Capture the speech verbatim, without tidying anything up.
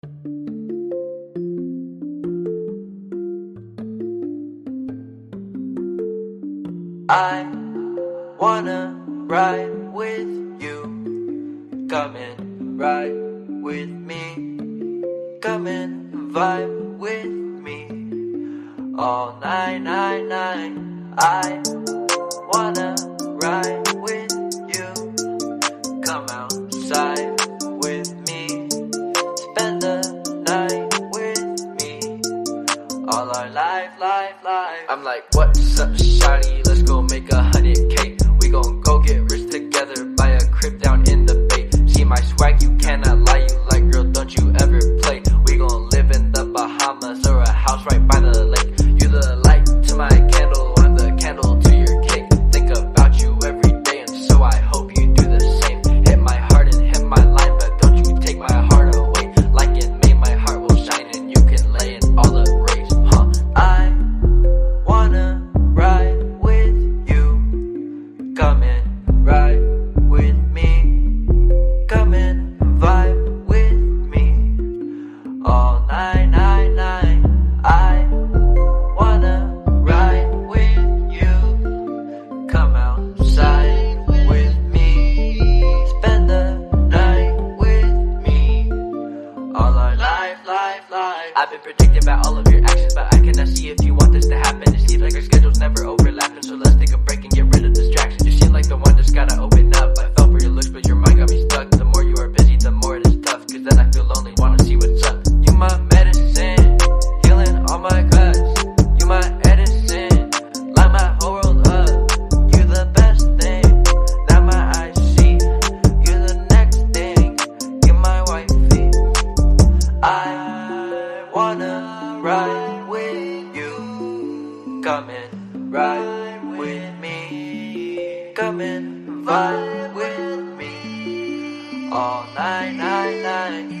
I wanna ride with you. Come and ride with me. Come and vibe with me. All night, night, night. I wanna ride with you. Come outside with me. Spend the night with me. All our life, life, life. I'm like, what's up, shawty? Let's go make a hundred K. We gon' go get rich together, buy a crib down in the bay. See my swag, you cannot lie. You like, girl, don't you ever play. We gon' live in the Bahamas or a house right by the lake. You the light to my candle, I'm the candle to your cake. Think about you every day, and so I hope you do the same. Hit my heart and hit my line, but don't you take my heart away. Like it made, my heart will shine, and you can lay in all the rays. Huh? I wanna ride with you. Come and ride with me. Come and vibe with me. All night, night, night. I wanna ride with you. Come outside with me. Spend the night with me. All our life, life, life. I've been predicting about all of your actions, but I cannot see if you want this to happen. It seems like our schedules never overlapping, so let's take a break and get rid of distractions. You seem like the one just gotta open up. I fell for your looks, but your mind got me stuck. The more you are busy, the more it is tough, cause then I feel lonely, wanna see what's up. You my medicine, healing all my cuts. You my Edison, light my whole world up. You the best thing that my eyes see. You the next thing, you're my wifey. I wanna ride with you. Come and ride with me. Come and vibe with me. All night, night, night.